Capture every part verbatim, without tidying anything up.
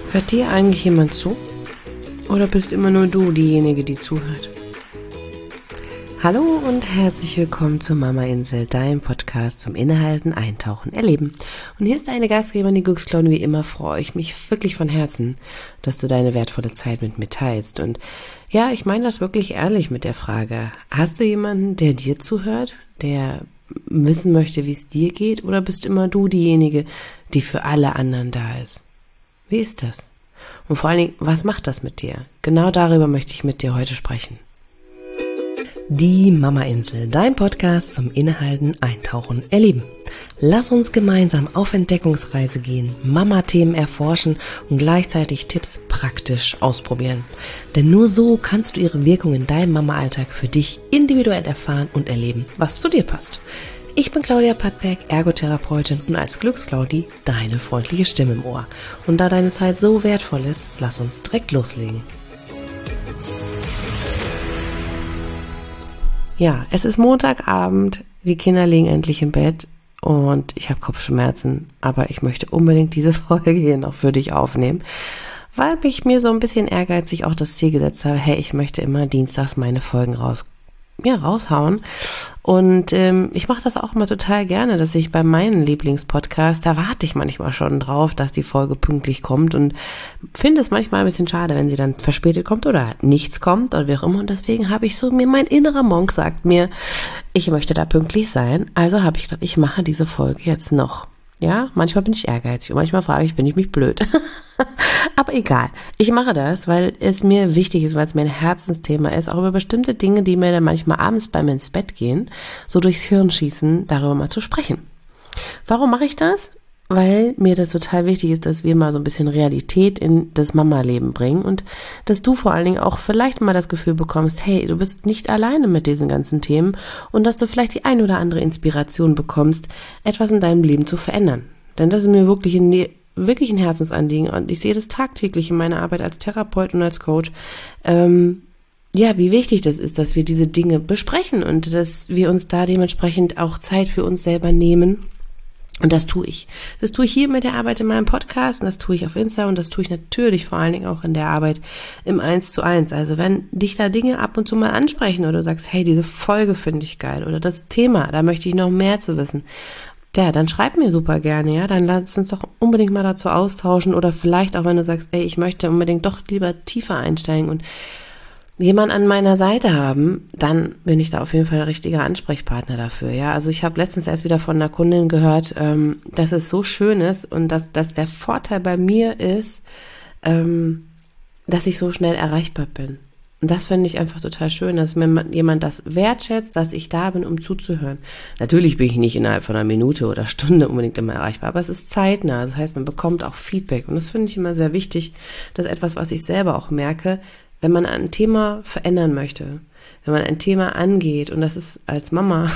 Hört dir eigentlich jemand zu? Oder bist immer nur du diejenige, die zuhört? Hallo und herzlich willkommen zur Mama Insel, deinem Podcast zum Innehalten, Eintauchen, Erleben. Und hier ist deine Gastgeberin, die Glücksklaune. Wie immer freue ich mich wirklich von Herzen, dass du deine wertvolle Zeit mit mir teilst. Und ja, ich meine das wirklich ehrlich mit der Frage, hast du jemanden, der dir zuhört, der wissen möchte, wie es dir geht? Oder bist immer du diejenige, die für alle anderen da ist? Wie ist das? Und vor allen Dingen, was macht das mit dir? Genau darüber möchte ich mit dir heute sprechen. Die Mama Insel, dein Podcast zum Innehalten, Eintauchen, Erleben. Lass uns gemeinsam auf Entdeckungsreise gehen, Mama-Themen erforschen und gleichzeitig Tipps praktisch ausprobieren. Denn nur so kannst du ihre Wirkung in deinem Mama-Alltag für dich individuell erfahren und erleben, was zu dir passt. Ich bin Claudia Pattberg, Ergotherapeutin und als Glücksclaudi deine freundliche Stimme im Ohr. Und da deine Zeit so wertvoll ist, lass uns direkt loslegen. Ja, es ist Montagabend, die Kinder liegen endlich im Bett und ich habe Kopfschmerzen, aber ich möchte unbedingt diese Folge hier noch für dich aufnehmen, weil ich mir so ein bisschen ehrgeizig auch das Ziel gesetzt habe, hey, ich möchte immer dienstags meine Folgen raus ja, raushauen. Und ähm, ich mache das auch immer total gerne, dass ich bei meinen Lieblingspodcasts, da warte ich manchmal schon drauf, dass die Folge pünktlich kommt und finde es manchmal ein bisschen schade, wenn sie dann verspätet kommt oder nichts kommt oder wie auch immer. Und deswegen habe ich so, mir mein innerer Monk sagt mir, ich möchte da pünktlich sein. Also habe ich gedacht, ich mache diese Folge jetzt noch. Ja, manchmal bin ich ehrgeizig und manchmal frage ich, bin ich mich blöd. Aber egal, ich mache das, weil es mir wichtig ist, weil es mir ein Herzensthema ist, auch über bestimmte Dinge, die mir dann manchmal abends bei mir ins Bett gehen, so durchs Hirn schießen, darüber mal zu sprechen. Warum mache ich das? Weil mir das total wichtig ist, dass wir mal so ein bisschen Realität in das Mama-Leben bringen und dass du vor allen Dingen auch vielleicht mal das Gefühl bekommst, hey, du bist nicht alleine mit diesen ganzen Themen und dass du vielleicht die ein oder andere Inspiration bekommst, etwas in deinem Leben zu verändern. Denn das ist mir wirklich ein, wirklich ein Herzensanliegen und ich sehe das tagtäglich in meiner Arbeit als Therapeut und als Coach, ähm, ja, wie wichtig das ist, dass wir diese Dinge besprechen und dass wir uns da dementsprechend auch Zeit für uns selber nehmen. Und das tue ich. Das tue ich hier mit der Arbeit in meinem Podcast und das tue ich auf Insta und das tue ich natürlich vor allen Dingen auch in der Arbeit im Eins zu Eins. Also wenn dich da Dinge ab und zu mal ansprechen oder du sagst, hey, diese Folge finde ich geil oder das Thema, da möchte ich noch mehr zu wissen. Ja, dann schreib mir super gerne, ja, dann lass uns doch unbedingt mal dazu austauschen oder vielleicht auch, wenn du sagst, ey, ich möchte unbedingt doch lieber tiefer einsteigen und jemand an meiner Seite haben, dann bin ich da auf jeden Fall der richtige Ansprechpartner dafür. Ja, also ich habe letztens erst wieder von einer Kundin gehört, ähm, dass es so schön ist und dass, dass der Vorteil bei mir ist, ähm, dass ich so schnell erreichbar bin. Und das finde ich einfach total schön, dass mir jemand das wertschätzt, dass ich da bin, um zuzuhören. Natürlich bin ich nicht innerhalb von einer Minute oder Stunde unbedingt immer erreichbar, aber es ist zeitnah. Das heißt, man bekommt auch Feedback. Und das finde ich immer sehr wichtig. Das ist etwas, was ich selber auch merke, wenn man ein Thema verändern möchte, wenn man ein Thema angeht, und das ist als Mama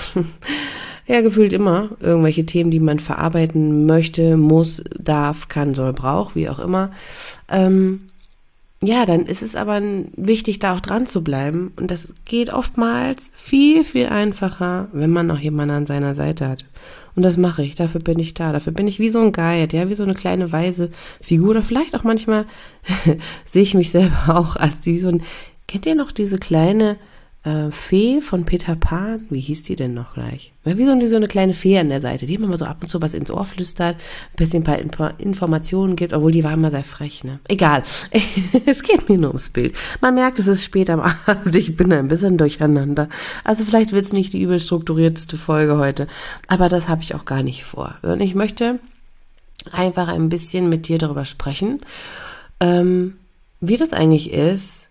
ja gefühlt immer irgendwelche Themen, die man verarbeiten möchte, muss, darf, kann, soll, braucht, wie auch immer, ähm, ja, dann ist es aber wichtig, da auch dran zu bleiben. Und das geht oftmals viel, viel einfacher, wenn man auch jemanden an seiner Seite hat. Und das mache ich, dafür bin ich da. Dafür bin ich wie so ein Guide, ja, wie so eine kleine weise Figur. Oder vielleicht auch manchmal sehe ich mich selber auch als wie so ein, kennt ihr noch diese kleine äh, Fee von Peter Pan? Wie hieß die denn noch gleich? Wie so, wie so eine kleine Fee an der Seite, die immer mal so ab und zu was ins Ohr flüstert, ein bisschen ein paar Informationen gibt, obwohl die war immer sehr frech, ne? Egal, es geht mir nur ums Bild. Man merkt, es ist spät am Abend, ich bin ein bisschen durcheinander. Also vielleicht wird es nicht die übel strukturierteste Folge heute, aber das habe ich auch gar nicht vor. Und ich möchte einfach ein bisschen mit dir darüber sprechen, ähm, wie das eigentlich ist,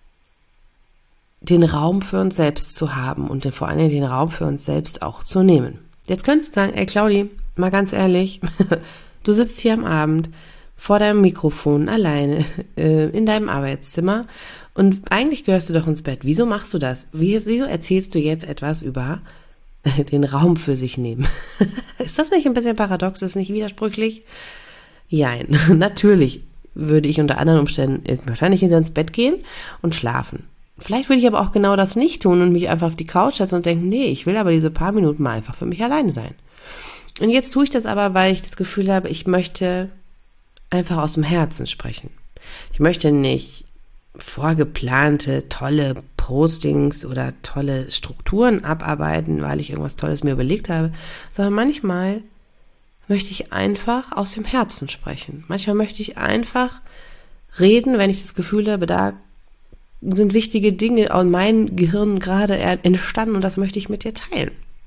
den Raum für uns selbst zu haben und vor allem den Raum für uns selbst auch zu nehmen. Jetzt könntest du sagen, ey Claudi, mal ganz ehrlich, du sitzt hier am Abend vor deinem Mikrofon alleine äh, in deinem Arbeitszimmer und eigentlich gehörst du doch ins Bett. Wieso machst du das? Wie, wieso erzählst du jetzt etwas über den Raum für sich nehmen? Ist das nicht ein bisschen paradox? Ist das nicht widersprüchlich? Jein, natürlich würde ich unter anderen Umständen wahrscheinlich ins Bett gehen und schlafen. Vielleicht würde ich aber auch genau das nicht tun und mich einfach auf die Couch setzen und denken, nee, ich will aber diese paar Minuten mal einfach für mich alleine sein. Und jetzt tue ich das aber, weil ich das Gefühl habe, ich möchte einfach aus dem Herzen sprechen. Ich möchte nicht vorgeplante, tolle Postings oder tolle Strukturen abarbeiten, weil ich irgendwas Tolles mir überlegt habe, sondern manchmal möchte ich einfach aus dem Herzen sprechen. Manchmal möchte ich einfach reden, wenn ich das Gefühl habe, da sind wichtige Dinge in meinem Gehirn gerade entstanden und das möchte ich mit dir teilen.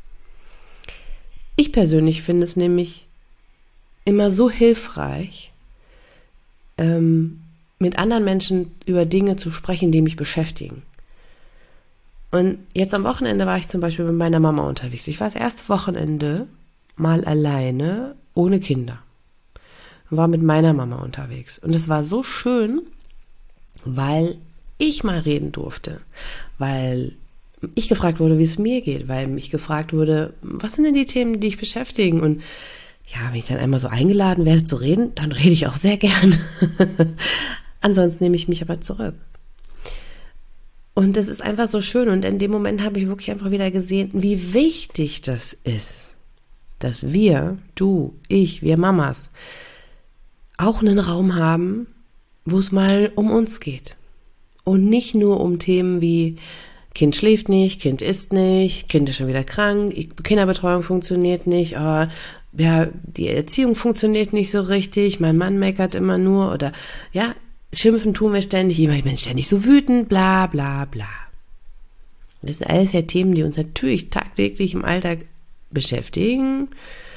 Ich persönlich finde es nämlich immer so hilfreich, ähm, mit anderen Menschen über Dinge zu sprechen, die mich beschäftigen. Und jetzt am Wochenende war ich zum Beispiel mit meiner Mama unterwegs. Ich war das erste Wochenende mal alleine, ohne Kinder. Und war mit meiner Mama unterwegs. Und es war so schön, weil ich mal reden durfte. Weil ich gefragt wurde, wie es mir geht. Weil mich gefragt wurde, was sind denn die Themen, die dich beschäftigen? Und ja, wenn ich dann einmal so eingeladen werde zu reden, dann rede ich auch sehr gern. Ansonsten nehme ich mich aber zurück. Und das ist einfach so schön. Und in dem Moment habe ich wirklich einfach wieder gesehen, wie wichtig das ist, dass wir, du, ich, wir Mamas, auch einen Raum haben, wo es mal um uns geht. Und nicht nur um Themen wie Kind schläft nicht, Kind isst nicht, Kind ist schon wieder krank, Kinderbetreuung funktioniert nicht, oh, ja, die Erziehung funktioniert nicht so richtig, mein Mann meckert immer nur oder ja, schimpfen tun wir ständig, ich bin ständig so wütend, bla bla bla. Das sind alles ja Themen, die uns natürlich tagtäglich im Alltag beschäftigen,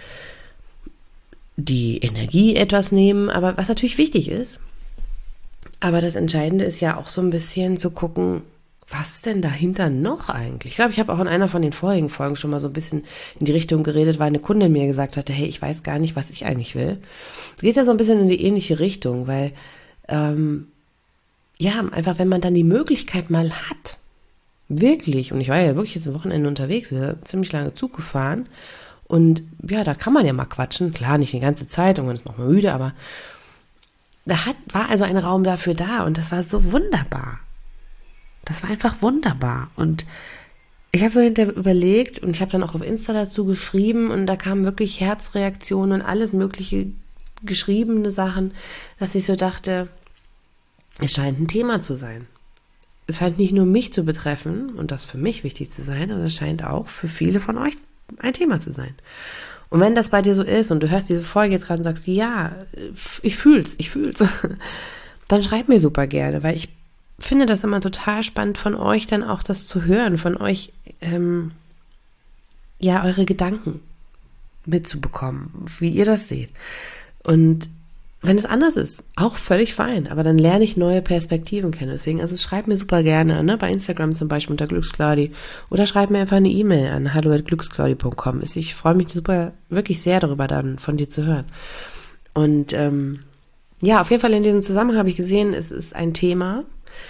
die Energie etwas nehmen, aber was natürlich wichtig ist, aber das Entscheidende ist ja auch so ein bisschen zu gucken, was ist denn dahinter noch eigentlich? Ich glaube, ich habe auch in einer von den vorigen Folgen schon mal so ein bisschen in die Richtung geredet, weil eine Kundin mir gesagt hatte, hey, ich weiß gar nicht, was ich eigentlich will. Es geht ja so ein bisschen in die ähnliche Richtung, weil ähm, ja, einfach wenn man dann die Möglichkeit mal hat, wirklich, und ich war ja wirklich jetzt am Wochenende unterwegs, wir sind ziemlich lange Zug gefahren und ja, da kann man ja mal quatschen, klar, nicht die ganze Zeit, irgendwann ist man auch mal müde, aber da hat, war also ein Raum dafür da und das war so wunderbar. Das war einfach wunderbar und ich habe so hinterher überlegt und ich habe dann auch auf Insta dazu geschrieben und da kamen wirklich Herzreaktionen und alles mögliche geschriebene Sachen, dass ich so dachte, es scheint ein Thema zu sein. Es scheint nicht nur mich zu betreffen und das für mich wichtig zu sein, sondern es scheint auch für viele von euch ein Thema zu sein. Und wenn das bei dir so ist und du hörst diese Folge dran und sagst, ja, ich fühl's, ich fühl's, dann schreib mir super gerne, weil ich finde das immer total spannend von euch dann auch das zu hören, von euch ähm, ja eure Gedanken mitzubekommen, wie ihr das seht. Und wenn es anders ist, auch völlig fein, aber dann lerne ich neue Perspektiven kennen. Deswegen, also schreib mir super gerne, ne, bei Instagram zum Beispiel unter Glücksclaudi oder schreib mir einfach eine E-Mail an hallo at glücksclaudi punkt com. Ich freue mich super, wirklich sehr darüber, dann von dir zu hören. Und ähm, ja, auf jeden Fall in diesem Zusammenhang habe ich gesehen, es ist ein Thema,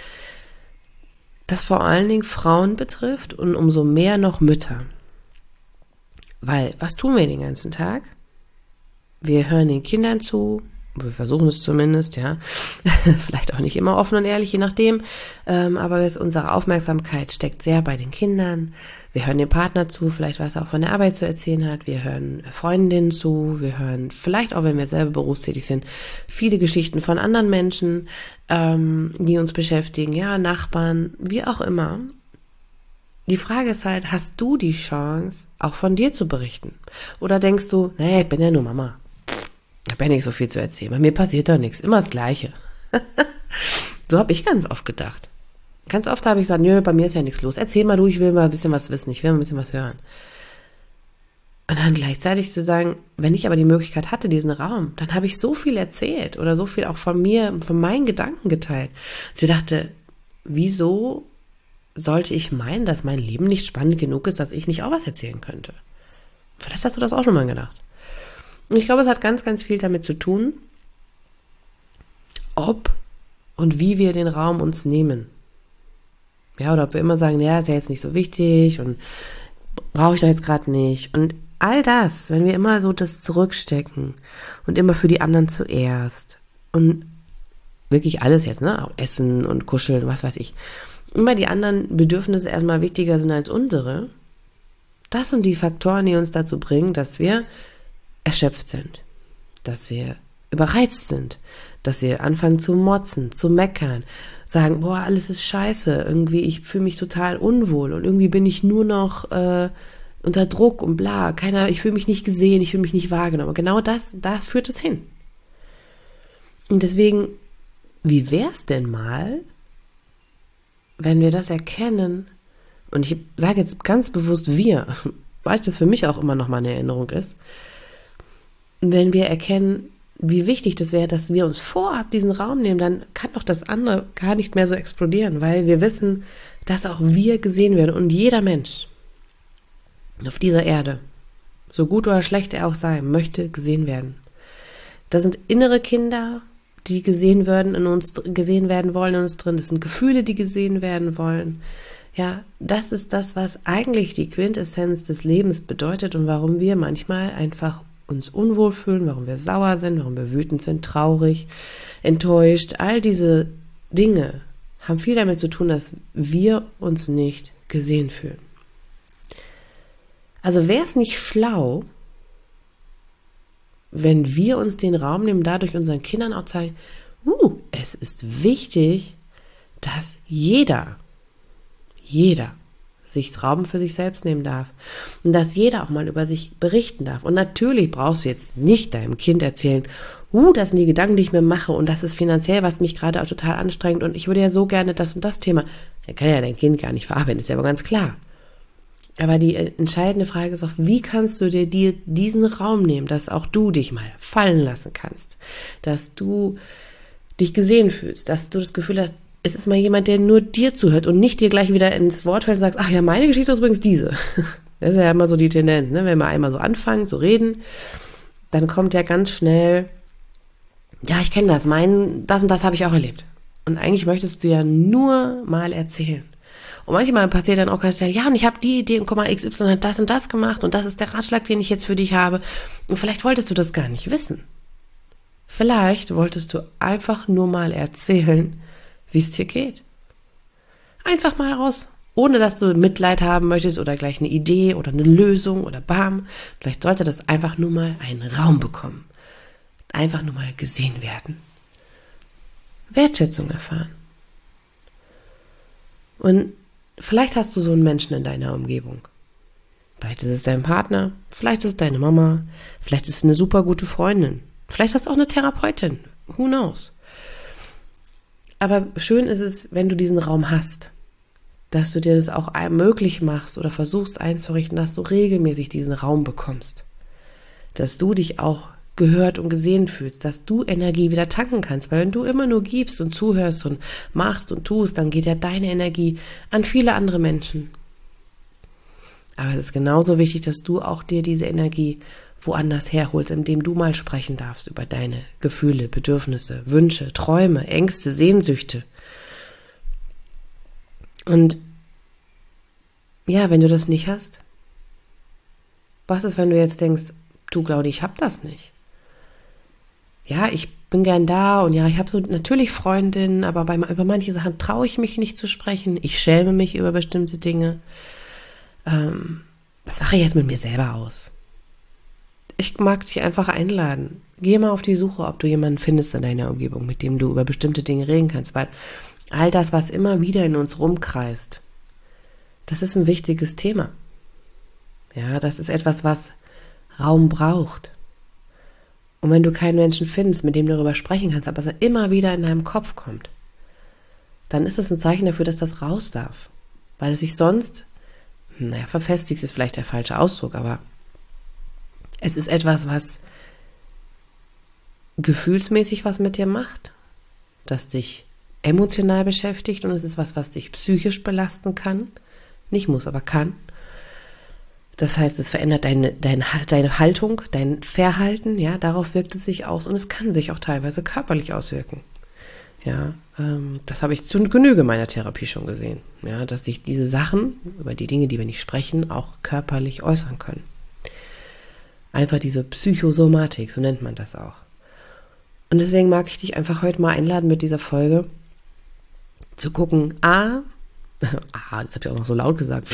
das vor allen Dingen Frauen betrifft und umso mehr noch Mütter. Weil, was tun wir den ganzen Tag? Wir hören den Kindern zu, wir versuchen es zumindest, ja, vielleicht auch nicht immer offen und ehrlich, je nachdem, ähm, aber unsere Aufmerksamkeit steckt sehr bei den Kindern. Wir hören dem Partner zu, vielleicht was er auch von der Arbeit zu erzählen hat, wir hören Freundinnen zu, wir hören vielleicht auch, wenn wir selber berufstätig sind, viele Geschichten von anderen Menschen, ähm, die uns beschäftigen, ja, Nachbarn, wie auch immer. Die Frage ist halt, hast du die Chance, auch von dir zu berichten? Oder denkst du, naja, ich bin ja nur Mama. Ich habe ja nicht so viel zu erzählen. Bei mir passiert doch nichts. Immer das Gleiche. So habe ich ganz oft gedacht. Ganz oft habe ich gesagt, nö, bei mir ist ja nichts los. Erzähl mal du, ich will mal ein bisschen was wissen. Ich will mal ein bisschen was hören. Und dann gleichzeitig zu sagen, wenn ich aber die Möglichkeit hatte, diesen Raum, dann habe ich so viel erzählt oder so viel auch von mir, von meinen Gedanken geteilt. Sie dachte, wieso sollte ich meinen, dass mein Leben nicht spannend genug ist, dass ich nicht auch was erzählen könnte? Vielleicht hast du das auch schon mal gedacht. Und ich glaube, es hat ganz, ganz viel damit zu tun, ob und wie wir den Raum uns nehmen. Ja, oder ob wir immer sagen, ja, ist ja jetzt nicht so wichtig und brauche ich doch jetzt gerade nicht. Und all das, wenn wir immer so das zurückstecken und immer für die anderen zuerst und wirklich alles jetzt, ne, auch Essen und Kuscheln, was weiß ich, immer die anderen Bedürfnisse erstmal wichtiger sind als unsere, das sind die Faktoren, die uns dazu bringen, dass wir erschöpft sind, dass wir überreizt sind, dass sie anfangen zu motzen, zu meckern, sagen, boah, alles ist scheiße, irgendwie, ich fühle mich total unwohl und irgendwie bin ich nur noch äh, unter Druck und bla, keiner, ich fühle mich nicht gesehen, ich fühle mich nicht wahrgenommen. Genau das, da führt es hin. Und deswegen, wie wär's denn mal, wenn wir das erkennen, und ich sage jetzt ganz bewusst wir, weil das für mich auch immer noch mal eine Erinnerung ist, wenn wir erkennen, wie wichtig das wäre, dass wir uns vorab diesen Raum nehmen, dann kann doch das andere gar nicht mehr so explodieren, weil wir wissen, dass auch wir gesehen werden und jeder Mensch auf dieser Erde, so gut oder schlecht er auch sei, möchte gesehen werden. Das sind innere Kinder, die gesehen werden in uns, gesehen werden wollen in uns drin. Das sind Gefühle, die gesehen werden wollen. Ja, das ist das, was eigentlich die Quintessenz des Lebens bedeutet und warum wir manchmal einfach uns unwohl fühlen, warum wir sauer sind, warum wir wütend sind, traurig, enttäuscht. All diese Dinge haben viel damit zu tun, dass wir uns nicht gesehen fühlen. Also wäre es nicht schlau, wenn wir uns den Raum nehmen, dadurch unseren Kindern auch zeigen, uh, es ist wichtig, dass jeder, jeder sich Raum für sich selbst nehmen darf und dass jeder auch mal über sich berichten darf. Und natürlich brauchst du jetzt nicht deinem Kind erzählen, uh, das sind die Gedanken, die ich mir mache und das ist finanziell, was mich gerade auch total anstrengt und ich würde ja so gerne das und das Thema. Er kann ja dein Kind gar nicht verarbeiten, ist ja aber ganz klar. Aber die entscheidende Frage ist auch, wie kannst du dir die, diesen Raum nehmen, dass auch du dich mal fallen lassen kannst, dass du dich gesehen fühlst, dass du das Gefühl hast, es ist mal jemand, der nur dir zuhört und nicht dir gleich wieder ins Wort fällt und sagst, ach ja, meine Geschichte ist übrigens diese. Das ist ja immer so die Tendenz, ne? Wenn wir einmal so anfangen zu reden, dann kommt ja ganz schnell, ja, ich kenne das, mein, das und das habe ich auch erlebt. Und eigentlich möchtest du ja nur mal erzählen. Und manchmal passiert dann auch, ja, und ich habe die Idee und guck mal, X Y hat das und das gemacht und das ist der Ratschlag, den ich jetzt für dich habe. Und vielleicht wolltest du das gar nicht wissen. Vielleicht wolltest du einfach nur mal erzählen, wie es dir geht. Einfach mal raus, ohne dass du Mitleid haben möchtest oder gleich eine Idee oder eine Lösung oder bam. Vielleicht sollte das einfach nur mal einen Raum bekommen. Einfach nur mal gesehen werden. Wertschätzung erfahren. Und vielleicht hast du so einen Menschen in deiner Umgebung. Vielleicht ist es dein Partner, vielleicht ist es deine Mama, vielleicht ist es eine super gute Freundin, vielleicht hast du auch eine Therapeutin, who knows. Aber schön ist es, wenn du diesen Raum hast, dass du dir das auch möglich machst oder versuchst einzurichten, dass du regelmäßig diesen Raum bekommst. Dass du dich auch gehört und gesehen fühlst, dass du Energie wieder tanken kannst, weil wenn du immer nur gibst und zuhörst und machst und tust, dann geht ja deine Energie an viele andere Menschen. Aber es ist genauso wichtig, dass du auch dir diese Energie woanders herholst, indem du mal sprechen darfst über deine Gefühle, Bedürfnisse, Wünsche, Träume, Ängste, Sehnsüchte. Und ja, wenn du das nicht hast, was ist, wenn du jetzt denkst, du Claudi, ich hab das nicht. Ja, ich bin gern da und ja, ich habe so natürlich Freundinnen, aber bei, über manche Sachen traue ich mich nicht zu sprechen. Ich schäme mich über bestimmte Dinge. Ähm, was mache ich jetzt mit mir selber aus? Ich mag dich einfach einladen. Geh mal auf die Suche, ob du jemanden findest in deiner Umgebung, mit dem du über bestimmte Dinge reden kannst, weil all das, was immer wieder in uns rumkreist, das ist ein wichtiges Thema. Ja, das ist etwas, was Raum braucht. Und wenn du keinen Menschen findest, mit dem du darüber sprechen kannst, aber es immer wieder in deinem Kopf kommt, dann ist es ein Zeichen dafür, dass das raus darf. Weil es sich sonst, naja, verfestigt ist vielleicht der falsche Ausdruck, aber es ist etwas, was gefühlsmäßig was mit dir macht, das dich emotional beschäftigt und es ist was, was dich psychisch belasten kann. Nicht muss, aber kann. Das heißt, es verändert deine, deine, deine Haltung, dein Verhalten, ja, darauf wirkt es sich aus und es kann sich auch teilweise körperlich auswirken. Ja, ähm, das habe ich zu Genüge meiner Therapie schon gesehen, ja, dass sich diese Sachen, über die Dinge, die wir nicht sprechen, auch körperlich äußern können. Einfach diese Psychosomatik, so nennt man das auch. Und deswegen mag ich dich einfach heute mal einladen, mit dieser Folge zu gucken, A, ah, das habe ich auch noch so laut gesagt,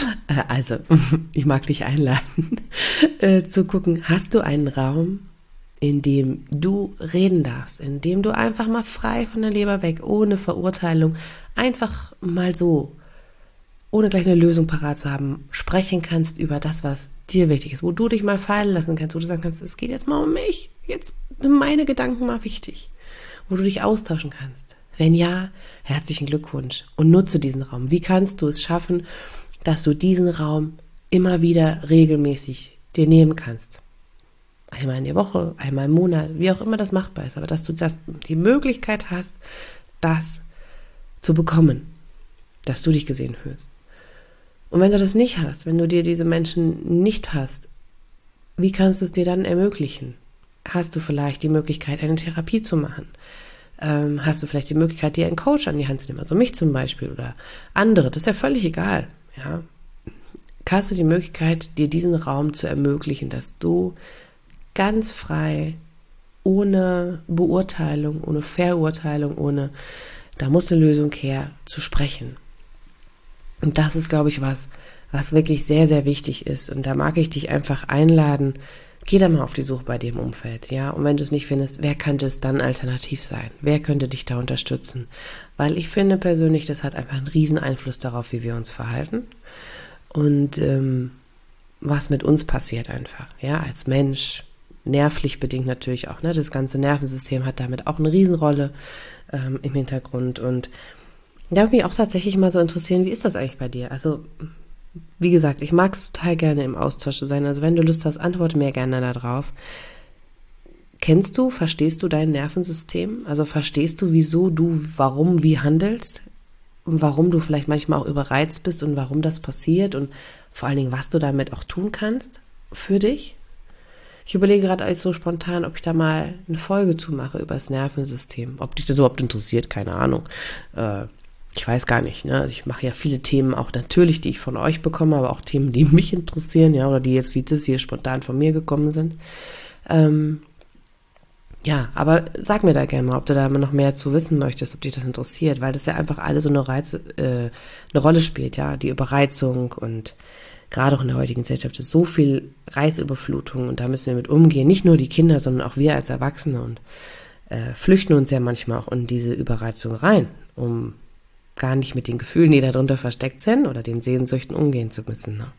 also, ich mag dich einladen, äh, zu gucken, hast du einen Raum, in dem du reden darfst, in dem du einfach mal frei von der Leber weg, ohne Verurteilung, einfach mal so, ohne gleich eine Lösung parat zu haben, sprechen kannst über das, was dir wichtig ist, wo du dich mal fallen lassen kannst, wo du sagen kannst, es geht jetzt mal um mich, jetzt sind meine Gedanken mal wichtig, wo du dich austauschen kannst. Wenn ja, herzlichen Glückwunsch und nutze diesen Raum. Wie kannst du es schaffen, dass du diesen Raum immer wieder regelmäßig dir nehmen kannst? Einmal in der Woche, einmal im Monat, wie auch immer das machbar ist, aber dass du das, die Möglichkeit hast, das zu bekommen, dass du dich gesehen fühlst. Und wenn du das nicht hast, wenn du dir diese Menschen nicht hast, wie kannst du es dir dann ermöglichen? Hast du vielleicht die Möglichkeit, eine Therapie zu machen? Ähm, hast du vielleicht die Möglichkeit, dir einen Coach an die Hand zu nehmen, also mich zum Beispiel oder andere, das ist ja völlig egal, ja. Hast du die Möglichkeit, dir diesen Raum zu ermöglichen, dass du ganz frei, ohne Beurteilung, ohne Verurteilung, ohne, da muss eine Lösung her, zu sprechen. Und das ist, glaube ich, was, was wirklich sehr, sehr wichtig ist. Und da mag ich dich einfach einladen, geh da mal auf die Suche bei dir im Umfeld, ja. Und wenn du es nicht findest, wer könnte es dann alternativ sein? Wer könnte dich da unterstützen? Weil ich finde persönlich, das hat einfach einen riesen Einfluss darauf, wie wir uns verhalten. Und ähm, was mit uns passiert einfach, ja, als Mensch, nervlich bedingt natürlich auch, ne, das ganze Nervensystem hat damit auch eine Riesenrolle ähm, im Hintergrund und da würde mich auch tatsächlich mal so interessieren, wie ist das eigentlich bei dir? Also, wie gesagt, ich mag es total gerne im Austausch sein, also wenn du Lust hast, antworte mir gerne da drauf. Kennst du, verstehst du dein Nervensystem? Also verstehst du, wieso du, warum, wie handelst? Und warum du vielleicht manchmal auch überreizt bist und warum das passiert und vor allen Dingen, was du damit auch tun kannst für dich. Ich überlege gerade alles so spontan, ob ich da mal eine Folge zu mache über das Nervensystem. Ob dich das überhaupt interessiert, keine Ahnung. Äh, ich weiß gar nicht, ne? Ich mache ja viele Themen auch natürlich, die ich von euch bekomme, aber auch Themen, die mich interessieren, ja, oder die jetzt wie das hier spontan von mir gekommen sind. Ähm, Ja, aber sag mir da gerne mal, ob du da noch mehr zu wissen möchtest, ob dich das interessiert, weil das ja einfach alles so eine Reiz, äh, eine Rolle spielt, ja, die Überreizung und gerade auch in der heutigen Gesellschaft ist so viel Reizüberflutung und da müssen wir mit umgehen, nicht nur die Kinder, sondern auch wir als Erwachsene und äh, flüchten uns ja manchmal auch in diese Überreizung rein, um gar nicht mit den Gefühlen, die darunter versteckt sind oder den Sehnsüchten umgehen zu müssen. Ne?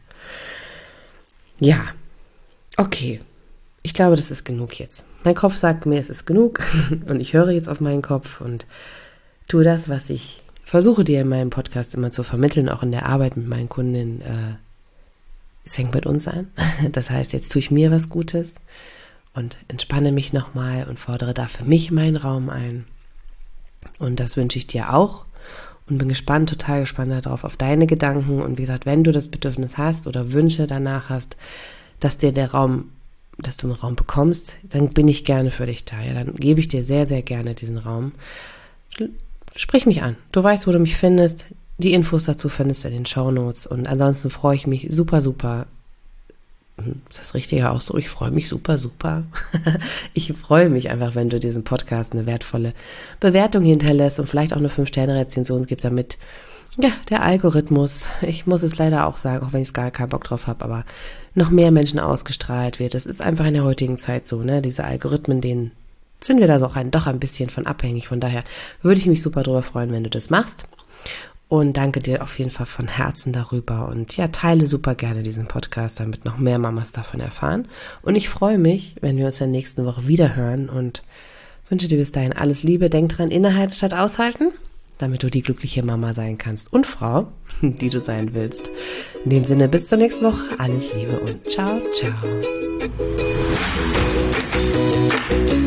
Ja, okay. Ich glaube, das ist genug jetzt. Mein Kopf sagt mir, es ist genug und ich höre jetzt auf meinen Kopf und tue das, was ich versuche dir in meinem Podcast immer zu vermitteln, auch in der Arbeit mit meinen Kundinnen. Äh, es fängt mit uns an. Das heißt, jetzt tue ich mir was Gutes und entspanne mich nochmal und fordere da für mich meinen Raum ein. Und das wünsche ich dir auch und bin gespannt, total gespannt darauf, auf deine Gedanken. Und wie gesagt, wenn du das Bedürfnis hast oder Wünsche danach hast, dass dir der Raum dass du einen Raum bekommst, dann bin ich gerne für dich da. Ja, dann gebe ich dir sehr, sehr gerne diesen Raum. Sprich mich an. Du weißt, wo du mich findest. Die Infos dazu findest du in den Shownotes. Und ansonsten freue ich mich super, super. Ist das richtige Ausdruck? Ich freue mich super, super. Ich freue mich einfach, wenn du diesem Podcast eine wertvolle Bewertung hinterlässt und vielleicht auch eine fünf Sterne Rezension gibt, damit ja, der Algorithmus, ich muss es leider auch sagen, auch wenn ich gar keinen Bock drauf habe, aber noch mehr Menschen ausgestrahlt wird. Das ist einfach in der heutigen Zeit so, ne? Diese Algorithmen, denen sind wir da so auch ein, doch ein bisschen von abhängig. Von daher würde ich mich super drüber freuen, wenn du das machst. Und danke dir auf jeden Fall von Herzen darüber. Und ja, teile super gerne diesen Podcast, damit noch mehr Mamas davon erfahren. Und ich freue mich, wenn wir uns in der nächsten Woche wieder hören und wünsche dir bis dahin alles Liebe. Denk dran, innehalten statt aushalten, damit du die glückliche Mama sein kannst und Frau, die du sein willst. In dem Sinne, bis zur nächsten Woche. Alles Liebe und ciao, ciao.